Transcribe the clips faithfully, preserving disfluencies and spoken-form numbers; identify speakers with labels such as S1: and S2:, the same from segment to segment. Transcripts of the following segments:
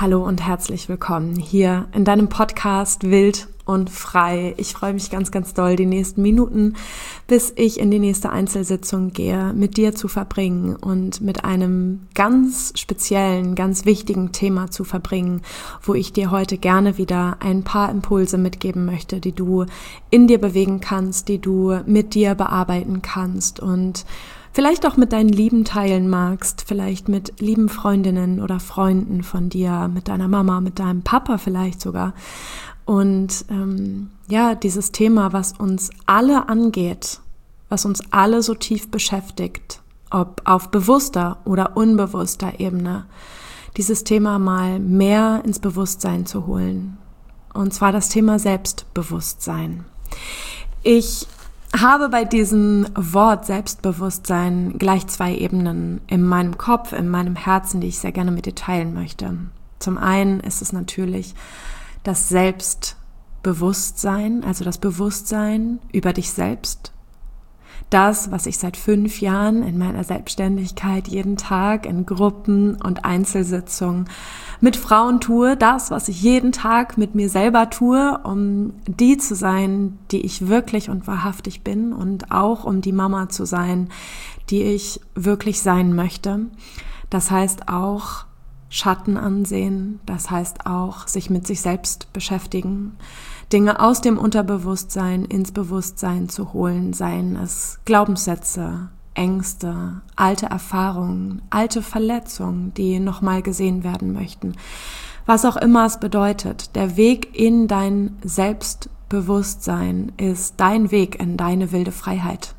S1: Hallo und herzlich willkommen hier in deinem Podcast Wild und Frei. Ich freue mich ganz, ganz doll, die nächsten Minuten, bis ich in die nächste Einzelsitzung gehe, mit dir zu verbringen und mit einem ganz speziellen, ganz wichtigen Thema zu verbringen, wo ich dir heute gerne wieder ein paar Impulse mitgeben möchte, die du in dir bewegen kannst, die du mit dir bearbeiten kannst und vielleicht auch mit deinen Lieben teilen magst, vielleicht mit lieben Freundinnen oder Freunden von dir, mit deiner Mama, mit deinem Papa vielleicht sogar. Und ähm, ja, dieses Thema, was uns alle angeht, was uns alle so tief beschäftigt, ob auf bewusster oder unbewusster Ebene, dieses Thema mal mehr ins Bewusstsein zu holen. Und zwar das Thema Selbstbewusstsein. Ich habe bei diesem Wort Selbstbewusstsein gleich zwei Ebenen in meinem Kopf, in meinem Herzen, die ich sehr gerne mit dir teilen möchte. Zum einen ist es natürlich das Selbstbewusstsein, also das Bewusstsein über dich selbst. Das, was ich seit fünf Jahren in meiner Selbstständigkeit jeden Tag in Gruppen und Einzelsitzungen mit Frauen tue, das, was ich jeden Tag mit mir selber tue, um die zu sein, die ich wirklich und wahrhaftig bin und auch um die Mama zu sein, die ich wirklich sein möchte. Das heißt auch Schatten ansehen, das heißt auch sich mit sich selbst beschäftigen, Dinge aus dem Unterbewusstsein ins Bewusstsein zu holen, seien es Glaubenssätze, Ängste, alte Erfahrungen, alte Verletzungen, die nochmal gesehen werden möchten. Was auch immer es bedeutet, der Weg in dein Selbstbewusstsein ist dein Weg in deine wilde Freiheit.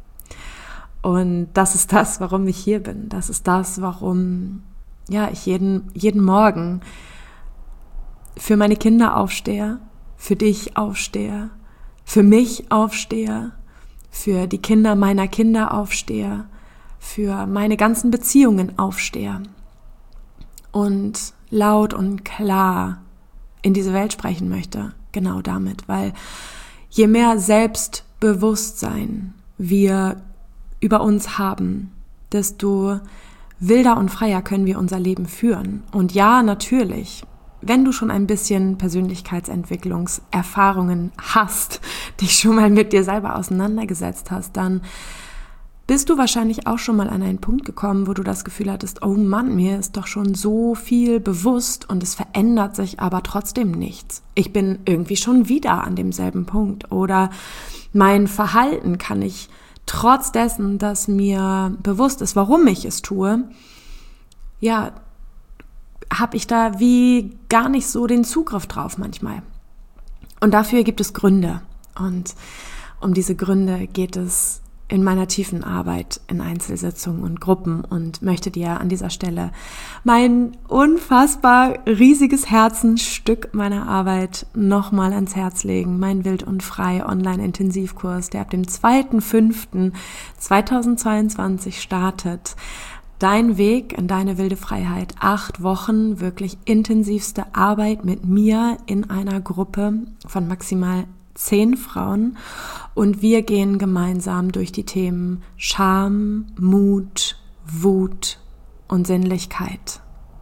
S1: Und das ist das, warum ich hier bin. Das ist das, warum ja, ich jeden, jeden Morgen für meine Kinder aufstehe, für dich aufstehe, für mich aufstehe, für die Kinder meiner Kinder aufstehe, für meine ganzen Beziehungen aufstehe und laut und klar in diese Welt sprechen möchte, genau damit, weil je mehr Selbstbewusstsein wir über uns haben, desto wilder und freier können wir unser Leben führen. Und ja, natürlich, wenn du schon ein bisschen Persönlichkeitsentwicklungserfahrungen hast, dich schon mal mit dir selber auseinandergesetzt hast, dann bist du wahrscheinlich auch schon mal an einen Punkt gekommen, wo du das Gefühl hattest, oh Mann, mir ist doch schon so viel bewusst und es verändert sich aber trotzdem nichts. Ich bin irgendwie schon wieder an demselben Punkt oder mein Verhalten kann ich trotz dessen, dass mir bewusst ist, warum ich es tue, ja, habe ich da wie gar nicht so den Zugriff drauf manchmal. Und dafür gibt es Gründe. Und um diese Gründe geht es in meiner tiefen Arbeit in Einzelsitzungen und Gruppen und möchte dir an dieser Stelle mein unfassbar riesiges Herzensstück meiner Arbeit nochmal ans Herz legen. Mein Wild und Frei Online-Intensivkurs, der ab dem zweiten fünften zweitausendzweiundzwanzig startet. Dein Weg in deine wilde Freiheit. Acht Wochen wirklich intensivste Arbeit mit mir in einer Gruppe von maximal zehn Frauen und wir gehen gemeinsam durch die Themen Scham, Mut, Wut und Sinnlichkeit.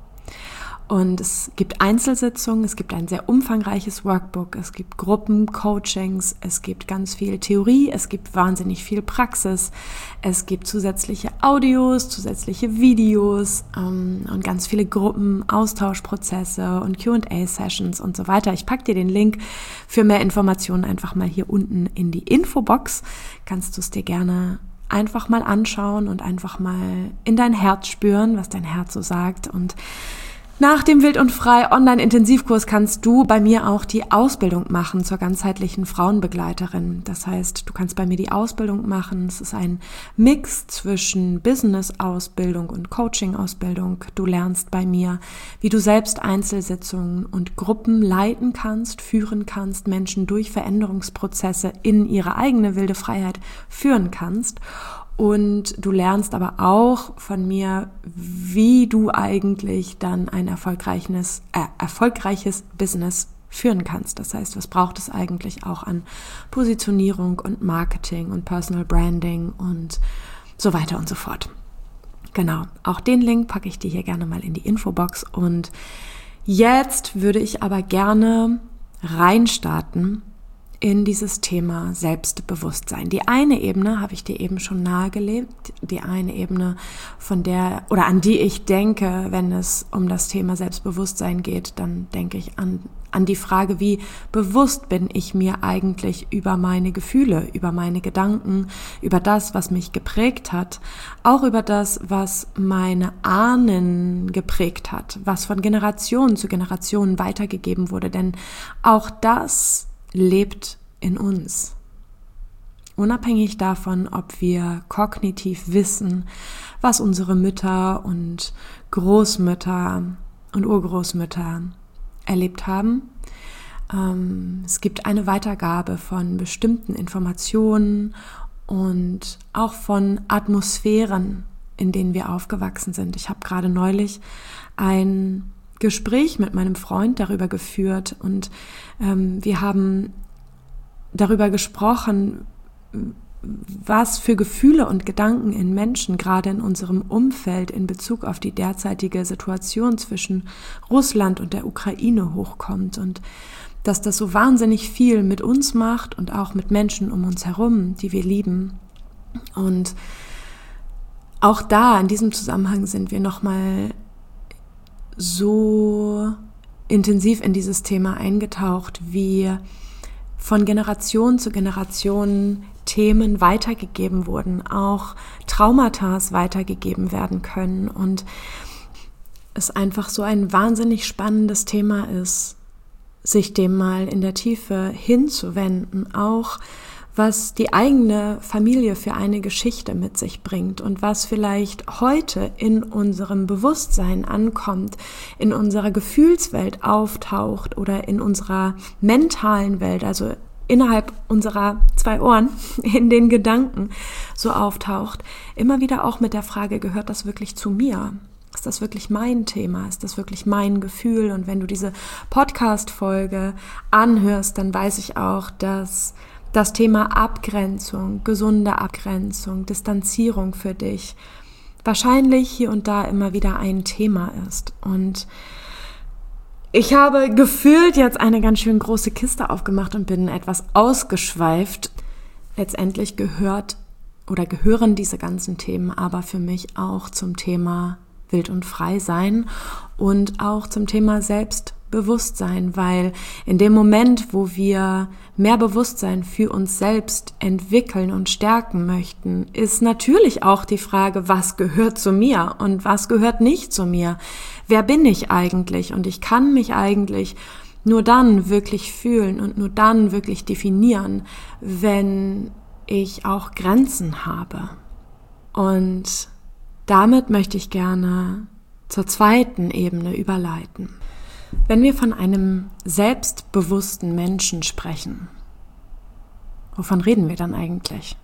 S1: Und es gibt Einzelsitzungen, es gibt ein sehr umfangreiches Workbook, es gibt Gruppencoachings, es gibt ganz viel Theorie, es gibt wahnsinnig viel Praxis, es gibt zusätzliche Audios, zusätzliche Videos ähm, und ganz viele Gruppenaustauschprozesse und Q and A-Sessions und so weiter. Ich packe dir den Link für mehr Informationen einfach mal hier unten in die Infobox. Kannst du es dir gerne einfach mal anschauen und einfach mal in dein Herz spüren, was dein Herz so sagt. Und nach dem Wild und Frei Online-Intensivkurs kannst du bei mir auch die Ausbildung machen zur ganzheitlichen Frauenbegleiterin. Das heißt, du kannst bei mir die Ausbildung machen. Es ist ein Mix zwischen Business-Ausbildung und Coaching-Ausbildung. Du lernst bei mir, wie du selbst Einzelsitzungen und Gruppen leiten kannst, führen kannst, Menschen durch Veränderungsprozesse in ihre eigene wilde Freiheit führen kannst. Und du lernst aber auch von mir, wie du eigentlich dann ein erfolgreiches, äh, erfolgreiches Business führen kannst. Das heißt, was braucht es eigentlich auch an Positionierung und Marketing und Personal Branding und so weiter und so fort. Genau, auch den Link packe ich dir hier gerne mal in die Infobox. Und Jetzt würde ich aber gerne reinstarten in dieses Thema Selbstbewusstsein. Die eine Ebene habe ich dir eben schon nahegelegt, die eine Ebene, von der oder an die ich denke, wenn es um das Thema Selbstbewusstsein geht, dann denke ich an, an die Frage, wie bewusst bin ich mir eigentlich über meine Gefühle, über meine Gedanken, über das, was mich geprägt hat, auch über das, was meine Ahnen geprägt hat, was von Generation zu Generation weitergegeben wurde, denn auch das lebt in uns. Unabhängig davon, ob wir kognitiv wissen, was unsere Mütter und Großmütter und Urgroßmütter erlebt haben. Ähm, es gibt eine Weitergabe von bestimmten Informationen und auch von Atmosphären, in denen wir aufgewachsen sind. Ich habe gerade neulich ein Gespräch mit meinem Freund darüber geführt und ähm, wir haben darüber gesprochen, was für Gefühle und Gedanken in Menschen, gerade in unserem Umfeld, in Bezug auf die derzeitige Situation zwischen Russland und der Ukraine hochkommt und dass das so wahnsinnig viel mit uns macht und auch mit Menschen um uns herum, die wir lieben. Und auch da, in diesem Zusammenhang, sind wir nochmal so intensiv in dieses Thema eingetaucht, wie von Generation zu Generation Themen weitergegeben wurden, auch Traumata weitergegeben werden können und es einfach so ein wahnsinnig spannendes Thema ist, sich dem mal in der Tiefe hinzuwenden, auch was die eigene Familie für eine Geschichte mit sich bringt und was vielleicht heute in unserem Bewusstsein ankommt, in unserer Gefühlswelt auftaucht oder in unserer mentalen Welt, also innerhalb unserer zwei Ohren, in den Gedanken so auftaucht, immer wieder auch mit der Frage, gehört das wirklich zu mir? Ist das wirklich mein Thema? Ist das wirklich mein Gefühl? Und wenn du diese Podcast-Folge anhörst, dann weiß ich auch, dass das Thema Abgrenzung, gesunde Abgrenzung, Distanzierung für dich wahrscheinlich hier und da immer wieder ein Thema ist. Und ich habe gefühlt jetzt eine ganz schön große Kiste aufgemacht und bin etwas ausgeschweift. Letztendlich gehört oder gehören diese ganzen Themen aber für mich auch zum Thema Wild und Frei sein und auch zum Thema Selbstbewusstsein, weil in dem Moment, wo wir mehr Bewusstsein für uns selbst entwickeln und stärken möchten, ist natürlich auch die Frage, was gehört zu mir und was gehört nicht zu mir? Wer bin ich eigentlich? Und ich kann mich eigentlich nur dann wirklich fühlen und nur dann wirklich definieren, wenn ich auch Grenzen habe. Und damit möchte ich gerne zur zweiten Ebene überleiten. Wenn wir von einem selbstbewussten Menschen sprechen, wovon reden wir dann eigentlich?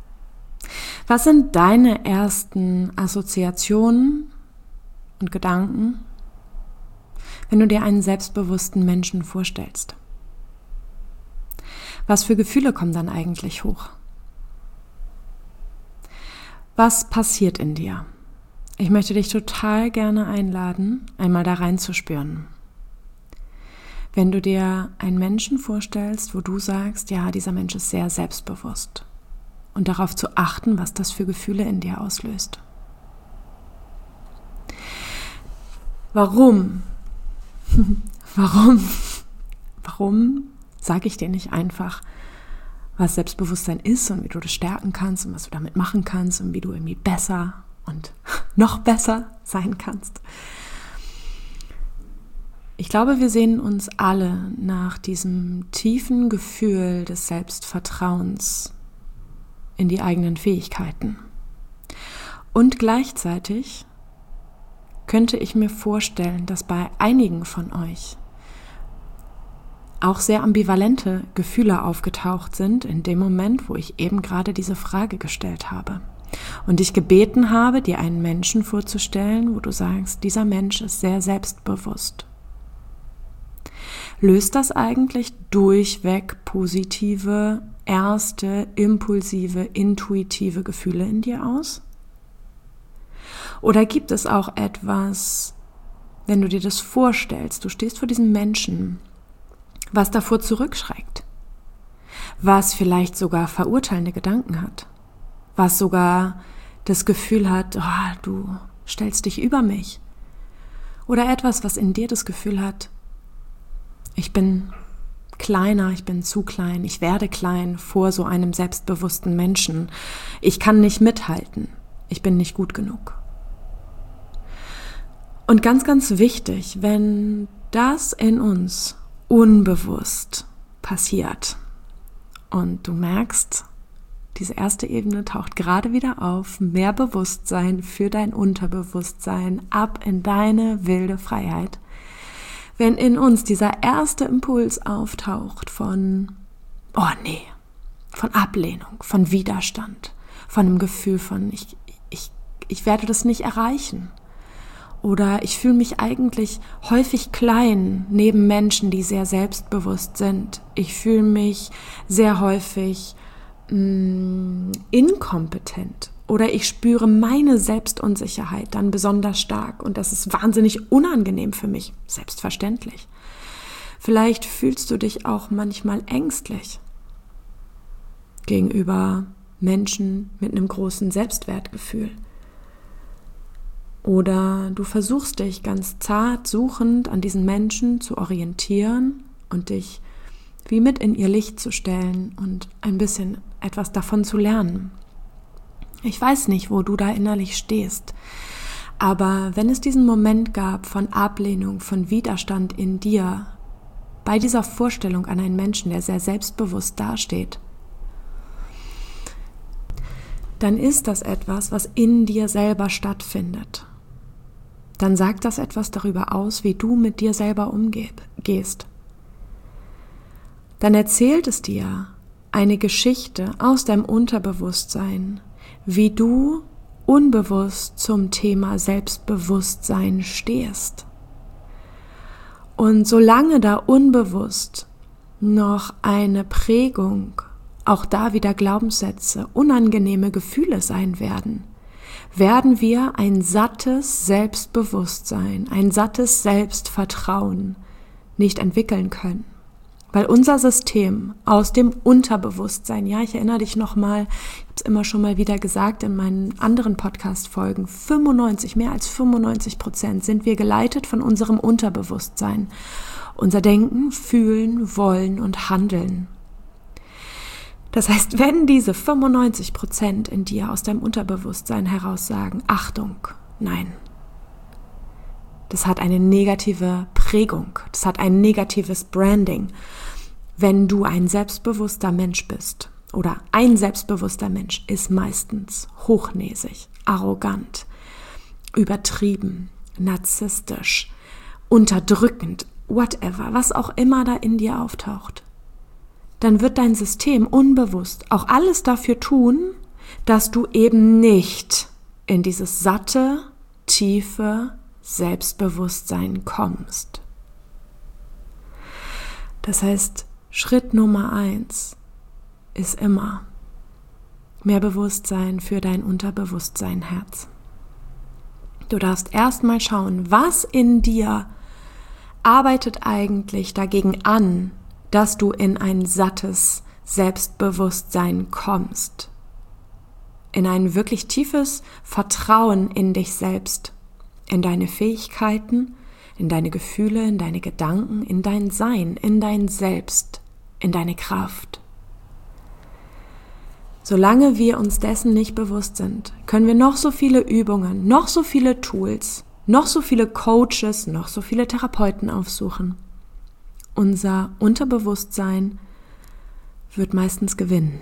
S1: Was sind deine ersten Assoziationen und Gedanken, wenn du dir einen selbstbewussten Menschen vorstellst? Was für Gefühle kommen dann eigentlich hoch? Was passiert in dir? Ich möchte dich total gerne einladen, einmal da reinzuspüren. Wenn du dir einen Menschen vorstellst, wo du sagst, ja, dieser Mensch ist sehr selbstbewusst und darauf zu achten, was das für Gefühle in dir auslöst. Warum? Warum? Warum sage ich dir nicht einfach, was Selbstbewusstsein ist und wie du das stärken kannst und was du damit machen kannst und wie du irgendwie besser und noch besser sein kannst? Ich glaube, wir sehnen uns alle nach diesem tiefen Gefühl des Selbstvertrauens in die eigenen Fähigkeiten. Und gleichzeitig könnte ich mir vorstellen, dass bei einigen von euch auch sehr ambivalente Gefühle aufgetaucht sind in dem Moment, wo ich eben gerade diese Frage gestellt habe und dich gebeten habe, dir einen Menschen vorzustellen, wo du sagst, dieser Mensch ist sehr selbstbewusst. Löst das eigentlich durchweg positive, erste, impulsive, intuitive Gefühle in dir aus? Oder gibt es auch etwas wenn du dir das vorstellst, du stehst vor diesem Menschen, was davor zurückschreckt, was vielleicht sogar verurteilende Gedanken hat, was sogar das Gefühl hat, oh, du stellst dich über mich, oder etwas, was in dir das Gefühl hat, ich bin kleiner, ich bin zu klein, ich werde klein vor so einem selbstbewussten Menschen, ich kann nicht mithalten, ich bin nicht gut genug. Und ganz, ganz wichtig, wenn das in uns unbewusst passiert und du merkst, diese erste Ebene taucht gerade wieder auf, mehr Bewusstsein für dein Unterbewusstsein, ab in deine wilde Freiheit. Wenn in uns dieser erste Impuls auftaucht von, oh nee, von Ablehnung, von Widerstand, von einem Gefühl von, ich, ich, ich werde das nicht erreichen. Oder ich fühle mich eigentlich häufig klein neben Menschen, die sehr selbstbewusst sind. Ich fühle mich sehr häufig mh, inkompetent. Oder ich spüre meine Selbstunsicherheit dann besonders stark. Und das ist wahnsinnig unangenehm für mich. Selbstverständlich. Vielleicht fühlst du dich auch manchmal ängstlich gegenüber Menschen mit einem großen Selbstwertgefühl. Oder du versuchst dich ganz zart suchend an diesen Menschen zu orientieren und dich wie mit in ihr Licht zu stellen und ein bisschen etwas davon zu lernen. Ich weiß nicht, wo du da innerlich stehst, aber wenn es diesen Moment gab von Ablehnung, von Widerstand in dir, bei dieser Vorstellung an einen Menschen, der sehr selbstbewusst dasteht, dann ist das etwas, was in dir selber stattfindet. Dann sagt das etwas darüber aus, wie du mit dir selber umgehst. Dann erzählt es dir eine Geschichte aus deinem Unterbewusstsein, wie du unbewusst zum Thema Selbstbewusstsein stehst. Und solange da unbewusst noch eine Prägung, auch da wieder Glaubenssätze, unangenehme Gefühle sein werden, werden wir ein sattes Selbstbewusstsein, ein sattes Selbstvertrauen nicht entwickeln können. Weil unser System aus dem Unterbewusstsein, ja, ich erinnere dich nochmal, ich habe es immer schon mal wieder gesagt in meinen anderen Podcast-Folgen, fünfundneunzig, mehr als fünfundneunzig Prozent sind wir geleitet von unserem Unterbewusstsein. Unser Denken, Fühlen, Wollen und Handeln. Das heißt, wenn diese fünfundneunzig Prozent in dir aus deinem Unterbewusstsein heraus sagen, Achtung, nein, das hat eine negative Prägung, das hat ein negatives Branding. Wenn du ein selbstbewusster Mensch bist, oder ein selbstbewusster Mensch ist meistens hochnäsig, arrogant, übertrieben, narzisstisch, unterdrückend, whatever, was auch immer da in dir auftaucht, dann wird dein System unbewusst auch alles dafür tun, dass du eben nicht in dieses satte, tiefe Selbstbewusstsein kommst. Das heißt, Schritt Nummer eins ist immer mehr Bewusstsein für dein Unterbewusstsein, Herz. Du darfst erstmal schauen, was in dir arbeitet eigentlich dagegen an, dass du in ein sattes Selbstbewusstsein kommst. In ein wirklich tiefes Vertrauen in dich selbst, in deine Fähigkeiten, in deine Gefühle, in deine Gedanken, in dein Sein, in dein Selbst, in deine Kraft. Solange wir uns dessen nicht bewusst sind, können wir noch so viele Übungen, noch so viele Tools, noch so viele Coaches, noch so viele Therapeuten aufsuchen. Unser Unterbewusstsein wird meistens gewinnen.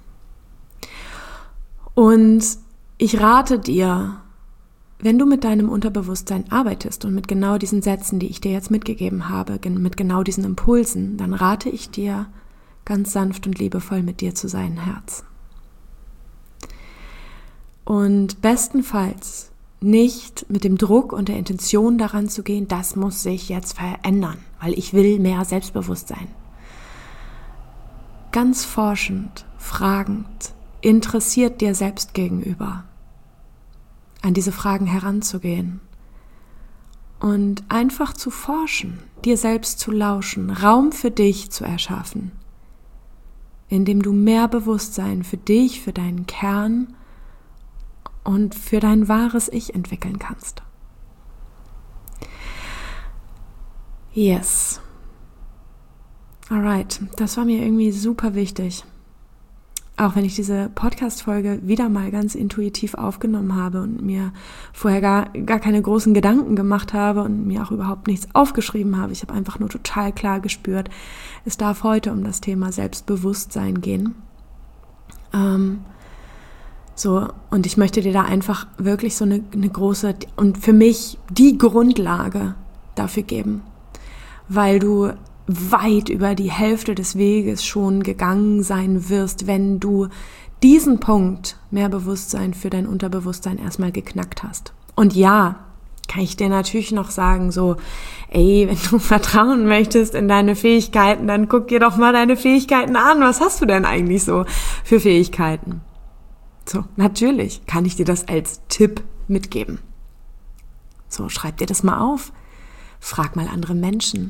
S1: Und ich rate dir, wenn du mit deinem Unterbewusstsein arbeitest und mit genau diesen Sätzen, die ich dir jetzt mitgegeben habe, mit genau diesen Impulsen, dann rate ich dir, ganz sanft und liebevoll mit dir zu sein, Herz. Und bestenfalls nicht mit dem Druck und der Intention daran zu gehen, das muss sich jetzt verändern, weil ich will mehr Selbstbewusstsein. Ganz forschend, fragend, interessiert dir selbst gegenüber, an diese Fragen heranzugehen und einfach zu forschen, dir selbst zu lauschen, Raum für dich zu erschaffen, indem du mehr Bewusstsein für dich, für deinen Kern und für dein wahres Ich entwickeln kannst. Yes. Alright, das war mir irgendwie super wichtig. Auch wenn ich diese Podcast-Folge wieder mal ganz intuitiv aufgenommen habe und mir vorher gar, gar keine großen Gedanken gemacht habe und mir auch überhaupt nichts aufgeschrieben habe. Ich habe einfach nur total klar gespürt, es darf heute um das Thema Selbstbewusstsein gehen. Ähm, so, und ich möchte dir da einfach wirklich so eine, eine große und für mich die Grundlage dafür geben, weil du weit über die Hälfte des Weges schon gegangen sein wirst, wenn du diesen Punkt, mehr Bewusstsein für dein Unterbewusstsein, erstmal geknackt hast. Und ja, kann ich dir natürlich noch sagen, so, ey, wenn du vertrauen möchtest in deine Fähigkeiten, dann guck dir doch mal deine Fähigkeiten an. Was hast du denn eigentlich so für Fähigkeiten? So, natürlich kann ich dir das als Tipp mitgeben. So, schreib dir das mal auf. Frag mal andere Menschen.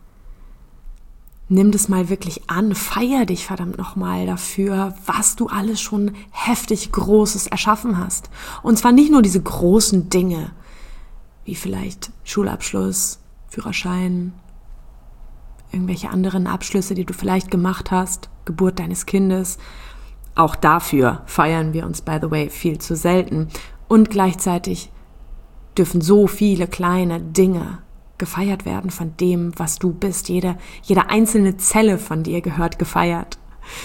S1: Nimm das mal wirklich an, feier dich verdammt nochmal dafür, was du alles schon heftig Großes erschaffen hast. Und zwar nicht nur diese großen Dinge, wie vielleicht Schulabschluss, Führerschein, irgendwelche anderen Abschlüsse, die du vielleicht gemacht hast, Geburt deines Kindes. Auch dafür feiern wir uns, by the way, viel zu selten. Und gleichzeitig dürfen so viele kleine Dinge gefeiert werden von dem, was du bist. Jede, jede einzelne Zelle von dir gehört gefeiert.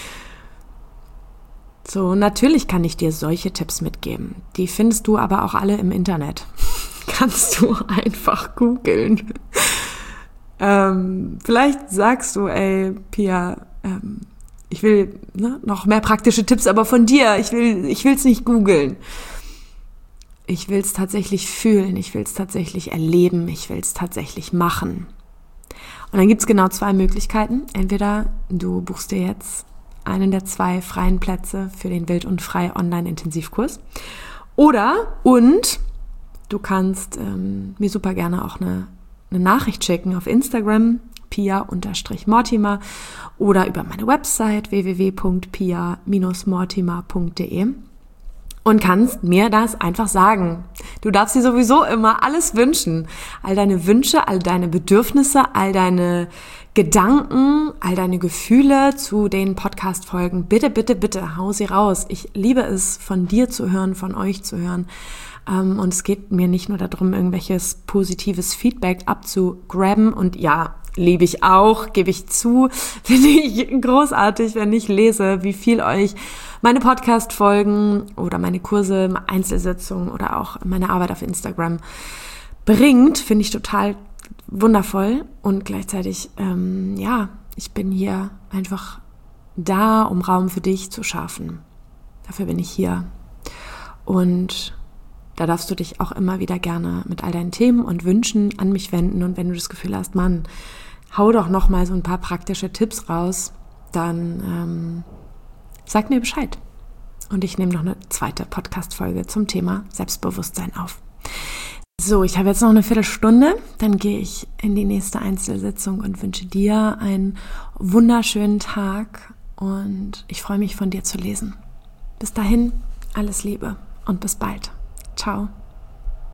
S1: So, natürlich kann ich dir solche Tipps mitgeben. Die findest du aber auch alle im Internet. Kannst du einfach googeln. ähm, vielleicht sagst du, ey, Pia, ähm, ich will ne, noch mehr praktische Tipps, aber von dir. Ich will, ich will's nicht googeln. Ich will es tatsächlich fühlen, ich will es tatsächlich erleben, ich will es tatsächlich machen. Und dann gibt es genau zwei Möglichkeiten. Entweder du buchst dir jetzt einen der zwei freien Plätze für den Wild und Frei Online-Intensivkurs. Oder, und du kannst ähm, mir super gerne auch eine, eine Nachricht schicken auf Instagram, pia-mortimer, oder über meine Website w w w punkt pia dash mortimer punkt d e. Und kannst mir das einfach sagen. Du darfst dir sowieso immer alles wünschen. All deine Wünsche, all deine Bedürfnisse, all deine Gedanken, all deine Gefühle zu den Podcast-Folgen. Bitte, bitte, bitte, hau sie raus. Ich liebe es, von dir zu hören, von euch zu hören. Und es geht mir nicht nur darum, irgendwelches positives Feedback abzugraben. Und ja, liebe ich auch, gebe ich zu. Finde ich großartig, wenn ich lese, wie viel euch meine Podcast-Folgen oder meine Kurse, Einzelsitzungen oder auch meine Arbeit auf Instagram bringt. Finde ich total wundervoll. Und gleichzeitig, ähm, ja, ich bin hier einfach da, um Raum für dich zu schaffen. Dafür bin ich hier. Und da darfst du dich auch immer wieder gerne mit all deinen Themen und Wünschen an mich wenden. Und wenn du das Gefühl hast, Mann, hau doch noch mal so ein paar praktische Tipps raus, dann ähm, sag mir Bescheid. Und ich nehme noch eine zweite Podcast-Folge zum Thema Selbstbewusstsein auf. So, ich habe jetzt noch eine Viertelstunde, dann gehe ich in die nächste Einzelsitzung und wünsche dir einen wunderschönen Tag und ich freue mich, von dir zu lesen. Bis dahin, alles Liebe und bis bald. Ciao.